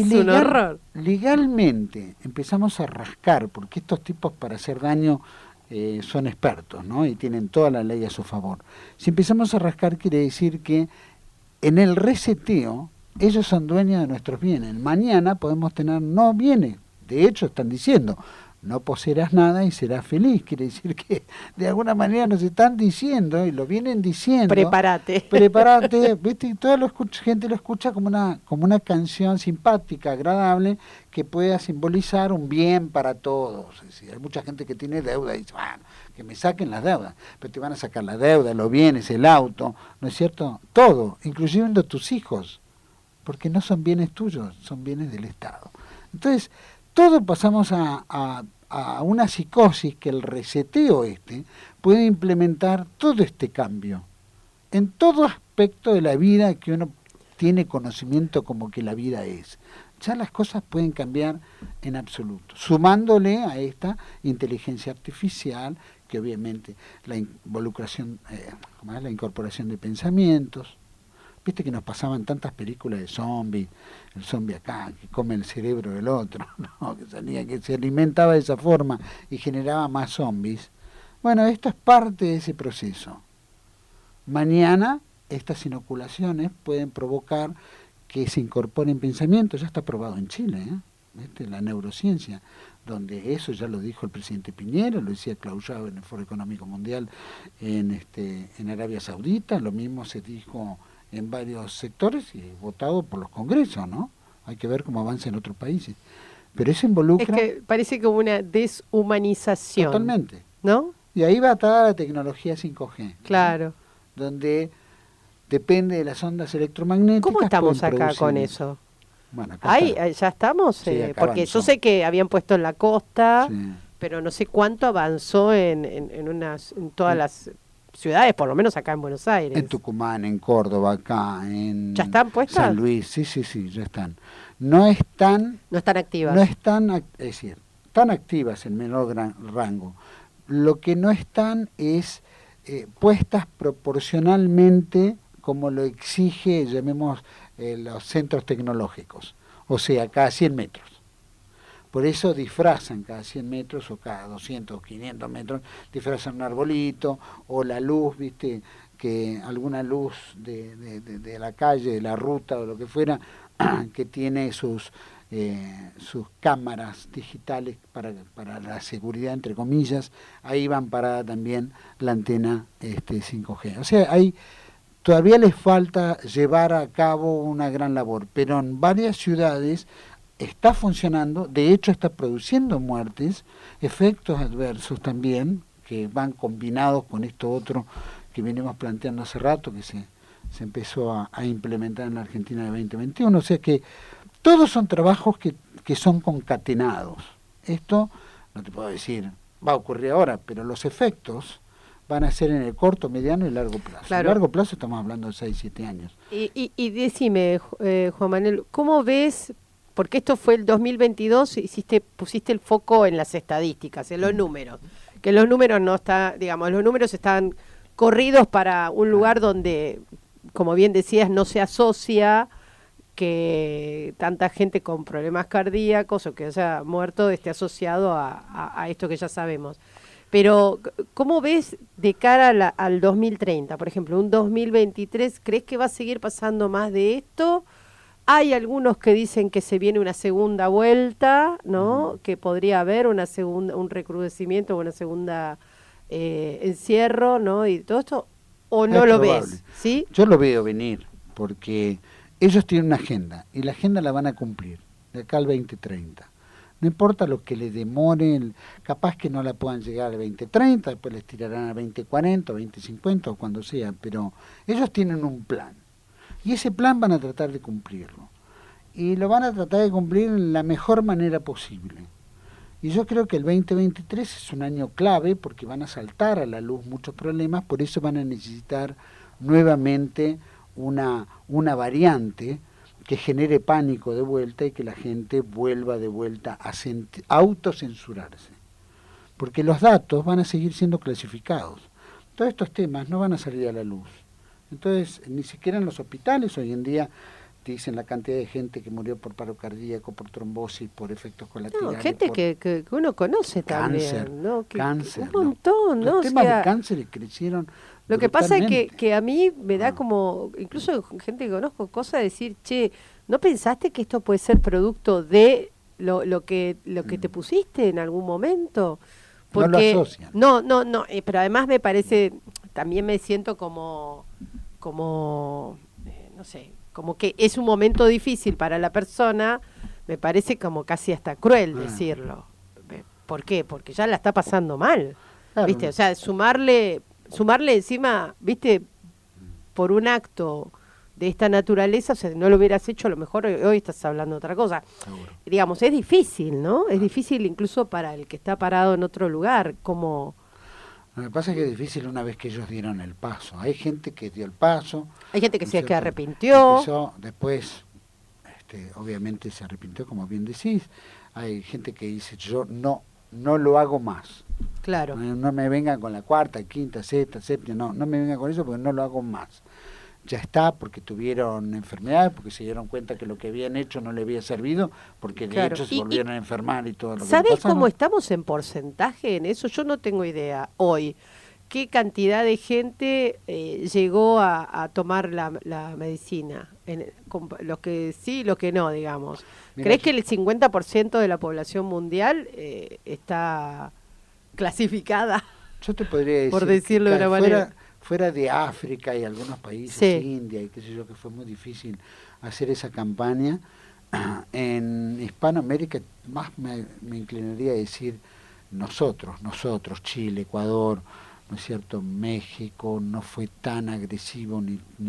legalmente empezamos a rascar, porque estos tipos para hacer daño son expertos, ¿no? Y tienen toda la ley a su favor. Si empezamos a rascar, quiere decir que en el reseteo ellos son dueños de nuestros bienes. Mañana podemos tener no bienes. De hecho, están diciendo, no poseerás nada y serás feliz. Quiere decir que de alguna manera nos están diciendo, y lo vienen diciendo. Prepárate, ¿viste? Y toda la gente lo escucha como una canción simpática, agradable, que pueda simbolizar un bien para todos. Es decir, hay mucha gente que tiene deuda y dice, bueno, que me saquen las deudas. Pero te van a sacar la deuda, los bienes, el auto, ¿no es cierto? Todo, incluyendo tus hijos, porque no son bienes tuyos, son bienes del Estado. Entonces, todos pasamos a una psicosis que el reseteo puede implementar todo este cambio en todo aspecto de la vida que uno tiene conocimiento como que la vida es. Ya las cosas pueden cambiar en absoluto, sumándole a esta inteligencia artificial, que obviamente la involucración, la incorporación de pensamientos. Viste que nos pasaban tantas películas de zombies, el zombie acá, que come el cerebro del otro, ¿no? Que se alimentaba de esa forma y generaba más zombies. Bueno, esto es parte de ese proceso. Mañana estas inoculaciones pueden provocar que se incorporen pensamientos, ya está probado en Chile, ¿Viste? La neurociencia, donde eso ya lo dijo el presidente Piñera, lo decía Klaus Schwab en el Foro Económico Mundial en Arabia Saudita, lo mismo se dijo en varios sectores y votado por los congresos, ¿no? Hay que ver cómo avanza en otros países. Pero eso involucra... Es que parece como una deshumanización. Totalmente. ¿No? Y ahí va atada la tecnología 5G. Claro. ¿No? Donde depende de las ondas electromagnéticas. ¿Cómo estamos acá con eso? Bueno, ahí ya estamos, sí, porque avanzó. yo sé que habían puesto en la costa, Sí. pero no sé cuánto avanzó en todas las ciudades, por lo menos acá en Buenos Aires. En Tucumán, en Córdoba, acá, en ¿Ya están puestas? San Luis, sí, ya están. No están activas. No están, es decir, están activas en menor rango. Lo que no están es puestas proporcionalmente como lo exige, llamemos, los centros tecnológicos, o sea, cada 100 metros. Por eso disfrazan cada 100 metros o cada 200 o 500 metros, disfrazan un arbolito o la luz, ¿viste? Que alguna luz de la calle, de la ruta o lo que fuera, que tiene sus cámaras digitales para la seguridad, entre comillas, ahí van parada también la antena 5G. O sea, todavía les falta llevar a cabo una gran labor, pero en varias ciudades está funcionando, de hecho está produciendo muertes, efectos adversos también, que van combinados con esto otro que venimos planteando hace rato, que se empezó a implementar en la Argentina de 2021. O sea que todos son trabajos que son concatenados. Esto, no te puedo decir, va a ocurrir ahora, pero los efectos van a ser en el corto, mediano y largo plazo. Claro. En largo plazo estamos hablando de 6, 7 años. Y decime, Juan Manuel, ¿cómo ves? Porque esto fue el 2022, pusiste el foco en las estadísticas, en los números, que los números no están, digamos, los números están corridos para un lugar donde, como bien decías, no se asocia que tanta gente con problemas cardíacos o que haya muerto esté asociado a esto que ya sabemos. Pero, ¿cómo ves de cara al 2030? Por ejemplo, un 2023, ¿crees que va a seguir pasando más de esto? Hay algunos que dicen que se viene una segunda vuelta, ¿no? Que podría haber un recrudecimiento, una segunda encierro, ¿no? Y todo esto, ¿o no lo ves? ¿Sí? Yo lo veo venir, porque ellos tienen una agenda, y la agenda la van a cumplir, de acá al 2030. No importa lo que le demoren, capaz que no la puedan llegar al 2030, después les tirarán al 2040, 2050 o cuando sea, pero ellos tienen un plan. Y ese plan van a tratar de cumplirlo. Y lo van a tratar de cumplir en la mejor manera posible. Y yo creo que el 2023 es un año clave porque van a saltar a la luz muchos problemas, por eso van a necesitar nuevamente una variante que genere pánico de vuelta y que la gente vuelva de vuelta a autocensurarse. Porque los datos van a seguir siendo clasificados. Todos estos temas no van a salir a la luz. Entonces, ni siquiera en los hospitales hoy en día te dicen la cantidad de gente que murió por paro cardíaco, por trombosis, por efectos colaterales. No, gente que uno conoce cáncer, también, ¿no? Cáncer. Un montón, ¿no? Los temas de cáncer crecieron. Lo que pasa es brutalmente. que a mí me da como, incluso gente que conozco, cosa de decir, che, ¿no pensaste que esto puede ser producto de lo que te pusiste en algún momento? Porque, no lo asocian. No, pero además me parece, también me siento como no sé, como que es un momento difícil para la persona, me parece como casi hasta cruel decirlo. ¿Por qué? Porque ya la está pasando mal, Claro. ¿viste? O sea, sumarle encima, ¿viste? Por un acto de esta naturaleza, o sea, si no lo hubieras hecho, a lo mejor hoy estás hablando de otra cosa. Seguro. Digamos, es difícil, ¿no? Es difícil incluso para el que está parado en otro lugar, como... Lo que pasa es que es difícil una vez que ellos dieron el paso. Hay gente que dio el paso. Hay gente que ¿no se es que cierto? arrepintió. Empezó, después, obviamente se arrepintió, como bien decís. Hay gente que dice, yo no lo hago más. Claro. No me vengan con la cuarta, quinta, sexta, séptima, no me vengan con eso porque no lo hago más. Ya está, porque tuvieron enfermedades, porque se dieron cuenta que lo que habían hecho no le había servido, porque de Claro. hecho se volvieron a enfermar y todo lo que ¿Sabés pasaron. cómo estamos en porcentaje en eso? Yo no tengo idea hoy. ¿Qué cantidad de gente llegó a tomar la medicina? Los que sí y los que no, digamos. Mirá, ¿Crees que el 50% de la población mundial está clasificada? Yo te podría decir, por decirlo de que una manera. fuera de África y algunos países, Sí. India y qué sé yo, que fue muy difícil hacer esa campaña, en Hispanoamérica más me inclinaría a decir nosotros, Chile, Ecuador, ¿no es cierto? México no fue tan agresivo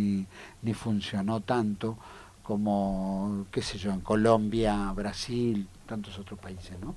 ni funcionó tanto como, qué sé yo, en Colombia, Brasil, tantos otros países, ¿no?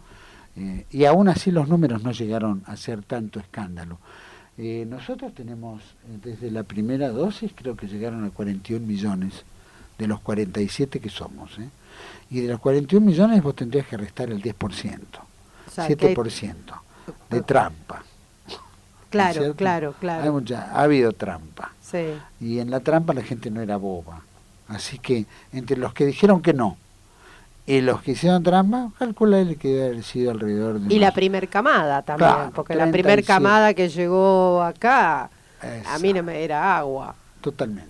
Y aún así los números no llegaron a ser tanto escándalo. Nosotros tenemos, desde la primera dosis, creo que llegaron a 41 millones, de los 47 que somos. Y de los 41 millones vos tendrías que restar el 10%, O sea, 7% de trampa. Claro, ¿cierto? claro. Ha habido trampa. Sí. Y en la trampa la gente no era boba. Así que entre los que dijeron que no y los que hicieron trampa, calcula él que debe haber sido alrededor de... Y la unos- primer camada también, Claro, porque la primer 37. camada que llegó acá, a mí no Exacto. me era agua. Totalmente.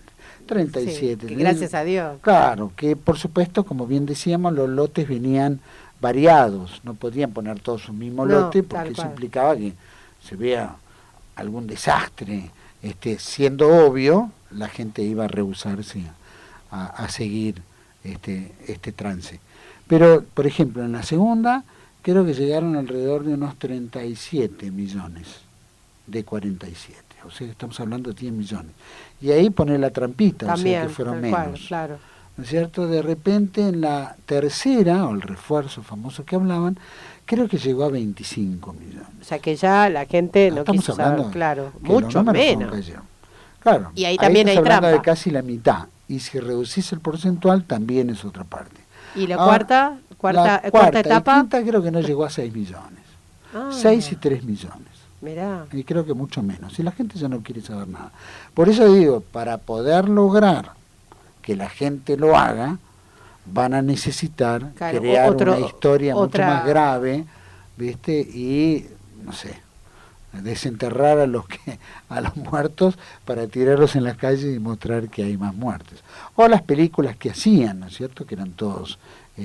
37. Sí, que gracias a Dios. Claro, que por supuesto, como bien decíamos, los lotes venían variados, no podían poner todos un mismo No, lote tal porque eso cual. implicaba que se vea algún desastre. Siendo obvio, la gente iba a rehusarse a seguir este trance. Pero, por ejemplo, en la segunda, creo que llegaron alrededor de unos 37 millones de 47. O sea, estamos hablando de 10 millones. Y ahí pone la trampita, También, o sea, que fueron tal menos. cual, claro. ¿No es cierto? De repente, en la tercera, o el refuerzo famoso que hablaban, creo que llegó a 25 millones. O sea que ya la gente no Estamos quiso hablando saber, claro, que los mucho números fueron menos. cayendo. Claro, Y ahí también estás hay hablando trampa. de casi la mitad. Y si reducís el porcentual, también es otra parte. ¿Y la Ahora, cuarta la cuarta etapa? y quinta creo que no llegó a 6 millones. Ah, 6 y 3 millones. mirá. Y creo que mucho menos. Y la gente ya no quiere saber nada. Por eso digo, para poder lograr que la gente lo haga, van a necesitar Claro, crear otro- una historia otra- mucho más grave, ¿viste? Y, no sé, desenterrar a los muertos para tirarlos en las calles y mostrar que hay más muertes. O las películas que hacían, ¿no es cierto? Que eran todos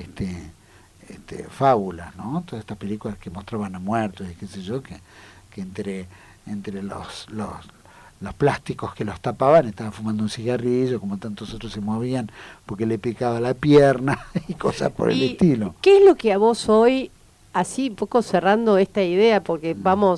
fábulas, ¿no? Todas estas películas que mostraban a muertos y qué sé yo, que entre los plásticos que los tapaban estaban fumando un cigarrillo, como tantos otros se movían porque le picaba la pierna y cosas por el ¿Y estilo. qué es lo que a vos hoy, así un poco cerrando esta idea, porque vamos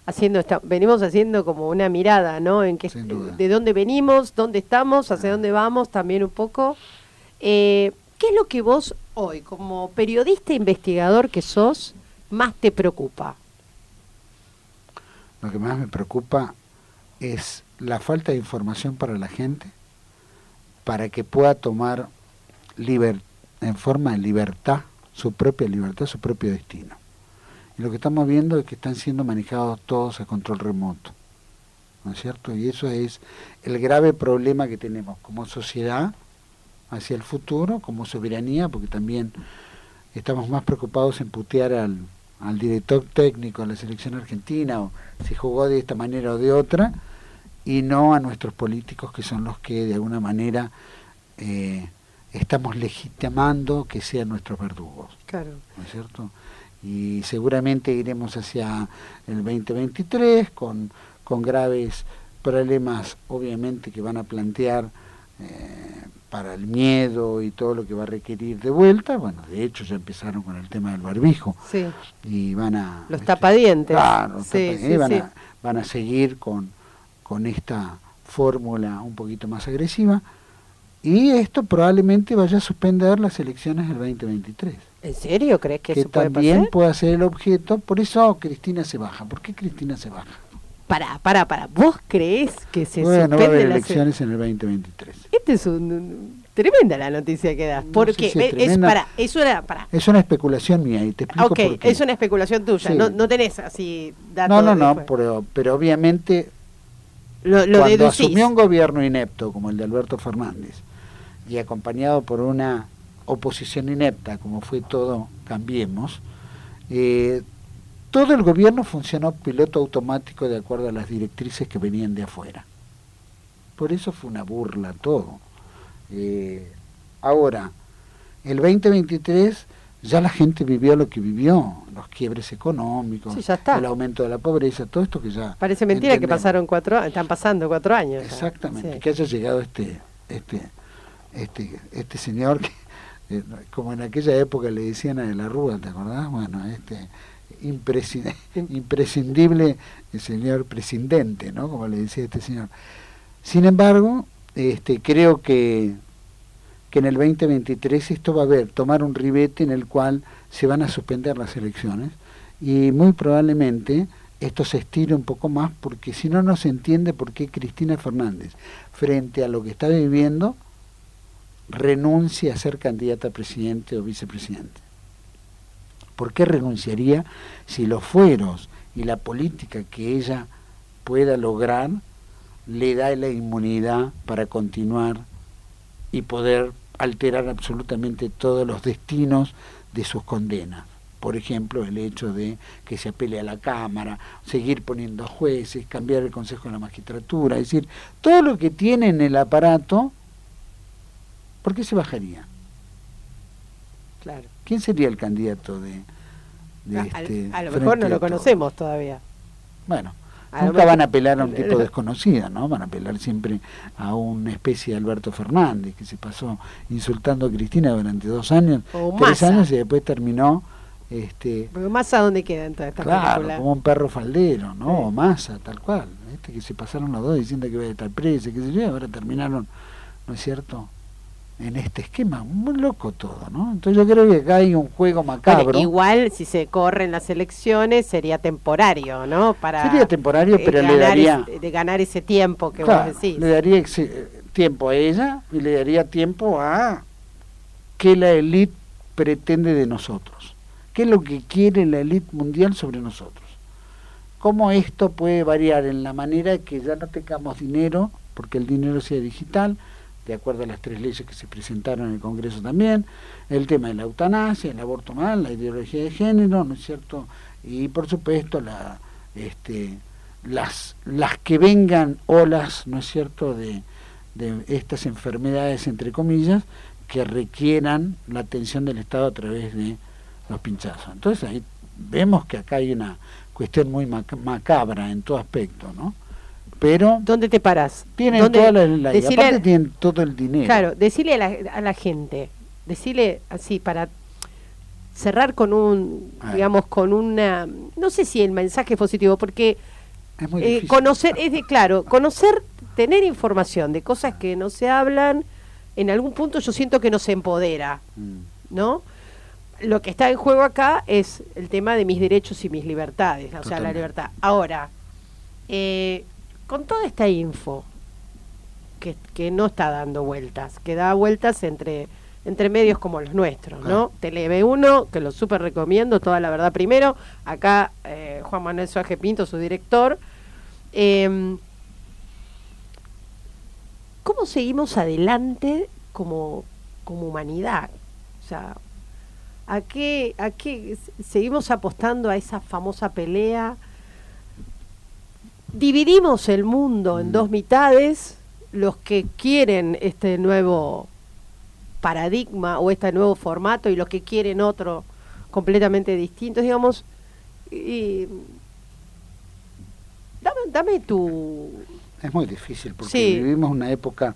venimos haciendo como una mirada, ¿no? En que de dónde venimos, dónde estamos, hacia dónde vamos, también un poco. ¿Qué es lo que vos hoy, como periodista investigador que sos, más te preocupa? Lo que más me preocupa es la falta de información para la gente, para que pueda tomar en forma de libertad, su propio destino. Y lo que estamos viendo es que están siendo manejados todos a control remoto, ¿no es cierto? Y eso es el grave problema que tenemos como sociedad hacia el futuro, como soberanía, porque también estamos más preocupados en putear al director técnico de la selección argentina, o si jugó de esta manera o de otra, y no a nuestros políticos, que son los que de alguna manera estamos legitimando que sean nuestros verdugos. Claro. ¿No es cierto? Y seguramente iremos hacia el 2023 con graves problemas, obviamente, que van a plantear para el miedo y todo lo que va a requerir de vuelta. Bueno, de hecho ya empezaron con el tema del barbijo. Sí. Y van a... Los tapadientes. Claro, sí, van a seguir con esta fórmula un poquito más agresiva, y esto probablemente vaya a suspender las elecciones del 2023. ¿En serio crees que eso puede pasar? Que también puede ser el objeto, por eso Cristina se baja. ¿Por qué Cristina se baja? Para. ¿Vos crees que se suspende no va a haber elecciones en el 2023. Este es tremenda la noticia que das. Porque es una especulación mía y te explico por qué. Es una especulación tuya, sí. No tenés así datos. No, pero obviamente cuando deducís. Asumió un gobierno inepto como el de Alberto Fernández y acompañado por una oposición inepta como fue todo Cambiemos, todo el gobierno funcionó piloto automático de acuerdo a las directrices que venían de afuera. Por eso fue una burla todo. Ahora, el 2023 ya la gente vivió lo que vivió, los quiebres económicos, sí, ya está. El aumento de la pobreza, todo esto que ya... Parece mentira que están pasando 4 años. Exactamente, sí. Que haya llegado este señor que, como en aquella época le decían a De la Rúa, ¿te acordás? Bueno, imprescindible el señor presidente, ¿no? Como le decía este señor. Sin embargo, creo que en el 2023 esto va a tomar un ribete en el cual se van a suspender las elecciones, y muy probablemente esto se estire un poco más, porque si no, no se entiende por qué Cristina Fernández, frente a lo que está viviendo, renuncia a ser candidata a presidente o vicepresidente. ¿Por qué renunciaría si los fueros y la política que ella pueda lograr le da la inmunidad para continuar y poder alterar absolutamente todos los destinos de sus condenas? Por ejemplo, el hecho de que se apele a la Cámara, seguir poniendo jueces, cambiar el Consejo de la Magistratura, es decir, todo lo que tiene en el aparato. ¿Por qué se bajaría? Claro. ¿Quién sería el candidato de a lo mejor no lo conocemos todavía. Bueno, nunca van a apelar a un tipo desconocido, ¿no? Van a apelar siempre a una especie de Alberto Fernández, que se pasó insultando a Cristina durante 2 años, o 3 Massa. años, y después terminó... Pero Massa, ¿dónde queda en toda esta película? Como un perro faldero, ¿no? O Massa, tal cual. Que se pasaron los dos diciendo que iba a estar preso, qué sé yo, y ahora terminaron, ¿no es cierto?, en este esquema. Muy loco todo, ¿no? Entonces yo creo que acá hay un juego macabro. Bueno, igual, si se corren las elecciones, sería temporario, ¿no? Sería temporario, pero le daría... de ganar ese tiempo que claro, vos decís. Le daría tiempo a ella y le daría tiempo a que la élite pretende de nosotros. ¿Qué es lo que quiere la élite mundial sobre nosotros? ¿Cómo esto puede variar en la manera que ya no tengamos dinero, porque el dinero sea digital, de acuerdo a las 3 leyes que se presentaron en el Congreso también, el tema de la eutanasia, el aborto mal, la ideología de género, ¿no es cierto? Y por supuesto las que vengan olas, ¿no es cierto?, de estas enfermedades, entre comillas, que requieran la atención del Estado a través de los pinchazos. Entonces ahí vemos que acá hay una cuestión muy macabra en todo aspecto, ¿no? Pero ¿dónde te parás? Tienen toda y aparte tienen todo el dinero. Claro, decirle a la gente, decirle así para cerrar con digamos, con una, no sé si el mensaje es positivo, porque Es muy difícil. Conocer, claro, conocer, tener información de cosas que no se hablan, en algún punto yo siento que nos empodera, ¿no? Lo que está en juego acá es el tema de mis derechos y mis libertades, o sea, la libertad. Ahora, con toda esta info que no está dando vueltas, que da vueltas entre medios como los nuestros, ¿no? Tele-B1, que lo súper recomiendo, Toda la Verdad Primero, acá Juan Manuel Suárez Pinto, su director. ¿Cómo seguimos adelante como humanidad? O sea, ¿a qué seguimos apostando a esa famosa pelea? Dividimos el mundo en dos mitades, los que quieren este nuevo paradigma o este nuevo formato y los que quieren otro completamente distinto, digamos. Dame tu... Es muy difícil porque vivimos una época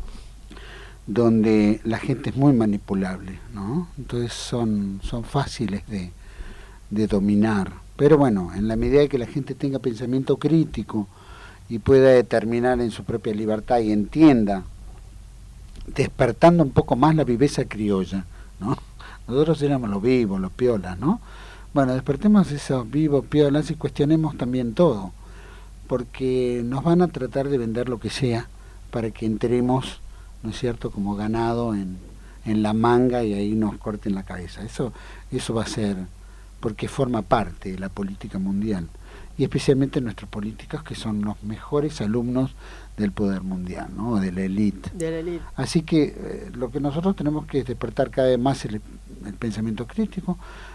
donde la gente es muy manipulable, ¿no? Entonces son fáciles de dominar. Pero bueno, en la medida que la gente tenga pensamiento crítico y pueda determinar en su propia libertad y entienda, despertando un poco más la viveza criolla, ¿no? Nosotros éramos los vivos, los piolas, ¿no? Bueno, despertemos esos vivos, piolas y cuestionemos también todo, porque nos van a tratar de vender lo que sea para que entremos, ¿no es cierto?, como ganado en la manga y ahí nos corten la cabeza. Eso va a ser porque forma parte de la política mundial y especialmente nuestros políticos que son los mejores alumnos del poder mundial, ¿no?, de la élite. Así que lo que nosotros tenemos que es despertar cada vez más el pensamiento crítico,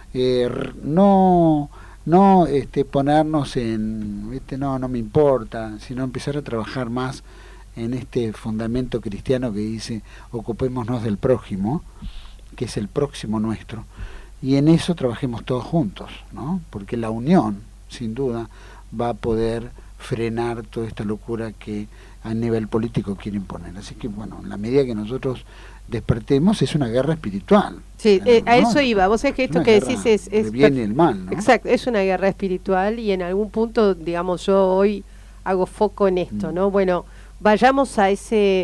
no ponernos en no me importa, sino empezar a trabajar más en este fundamento cristiano que dice ocupémonos del prójimo, que es el próximo nuestro, y en eso trabajemos todos juntos, ¿no? Porque la unión, sin duda, va a poder frenar toda esta locura que a nivel político quiere imponer. Así que bueno, en la medida que nosotros despertemos, es una guerra espiritual. Sí, a eso iba. Vos sabés que esto que decís es el bien y el mal, ¿no? Exacto, es una guerra espiritual y en algún punto, digamos, yo hoy hago foco en esto, ¿no? Bueno, vayamos a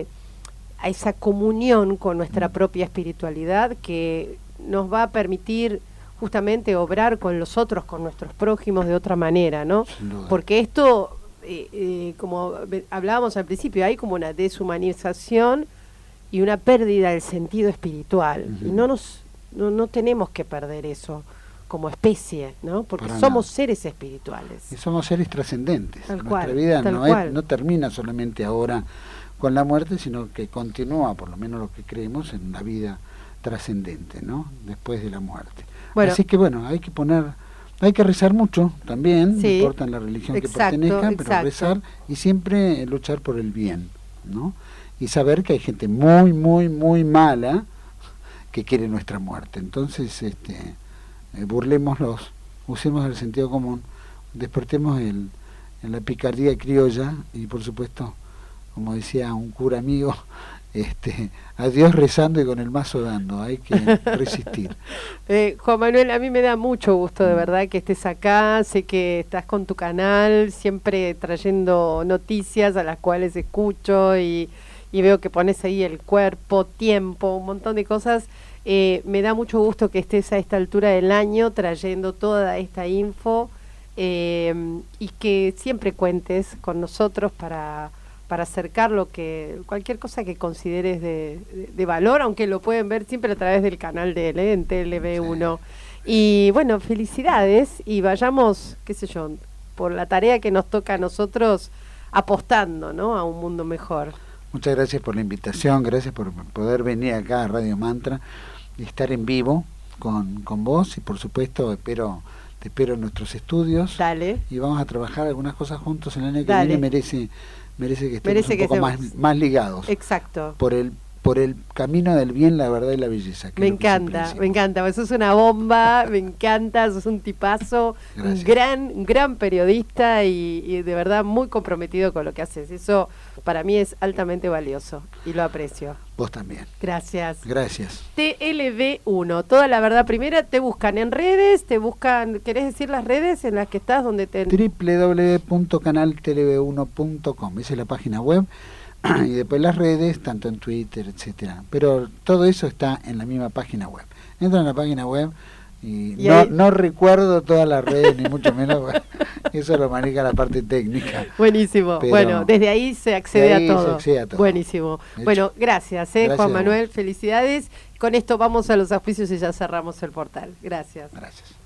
esa comunión con nuestra propia espiritualidad que nos va a permitir justamente obrar con los otros, con nuestros prójimos de otra manera, ¿no? Porque esto, como hablábamos al principio, hay como una deshumanización y una pérdida del sentido espiritual. Y no tenemos que perder eso como especie, ¿no? Porque somos seres espirituales. Y somos seres trascendentes. Nuestra vida no termina solamente ahora con la muerte, sino que continúa, por lo menos lo que creemos, en la vida trascendente, ¿no? Después de la muerte. Bueno, así que bueno, hay que rezar mucho también, no importa en la religión que pertenezcan, pero rezar y siempre luchar por el bien, ¿no? Y saber que hay gente muy, muy, muy mala que quiere nuestra muerte. Entonces, burlémoslos, usemos el sentido común, despertemos en la picardía criolla y por supuesto, como decía un cura amigo, a Dios rezando y con el mazo dando, hay que resistir. Juan Manuel, a mí me da mucho gusto de verdad que estés acá, sé que estás con tu canal, siempre trayendo noticias a las cuales escucho y veo que pones ahí el cuerpo, tiempo, un montón de cosas. Me da mucho gusto que estés a esta altura del año trayendo toda esta info y que siempre cuentes con nosotros para acercar cualquier cosa que consideres de valor, aunque lo pueden ver siempre a través del canal de él, en Tele-B1. Sí. Y bueno, felicidades y vayamos, qué sé yo, por la tarea que nos toca a nosotros apostando, ¿no?, a un mundo mejor. Muchas gracias por la invitación, gracias por poder venir acá a Radio Mantra y estar en vivo con vos y por supuesto te espero en nuestros estudios. Dale. Y vamos a trabajar algunas cosas juntos en el año que viene, merece que estemos un poco más ligados. Exacto. Por el por el camino del bien, la verdad y la belleza. Me encanta, eso es una bomba, me encanta, eso es un tipazo, un gran periodista y de verdad muy comprometido con lo que haces. Eso para mí es altamente valioso y lo aprecio. Vos también. Gracias. Gracias. TLV1, toda la verdad primera, te buscan en redes, ¿querés decir las redes en las que estás? www.canaltelev1.com, esa es la página web. Y después las redes, tanto en Twitter, etcétera. Pero todo eso está en la misma página web. Entra en la página web y no recuerdo todas las redes, ni mucho menos. Eso lo maneja la parte técnica. Buenísimo. Pero bueno, desde ahí se accede a todo. Buenísimo. Bueno, gracias, Juan Manuel. Felicidades. Con esto vamos a los auspicios y ya cerramos el portal. Gracias. Gracias.